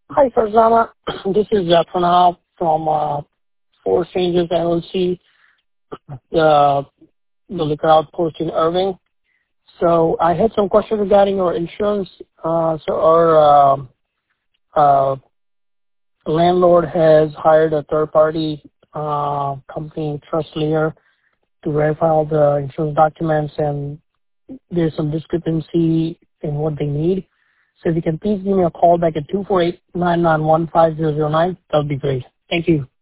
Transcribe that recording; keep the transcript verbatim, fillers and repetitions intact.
Hi, Farzana. This is uh, Pranav from uh, Four Strangers L L C, the, the liquor outpost in Irving. So I had some questions regarding our insurance. Uh, so our uh, uh, landlord has hired a third-party uh, company, Trustlayer, to verify all the insurance documents, and there's some discrepancy in what they need. So if you can please give me a call back at two four eight, nine nine one, five zero zero nine, that would be great. Thank you.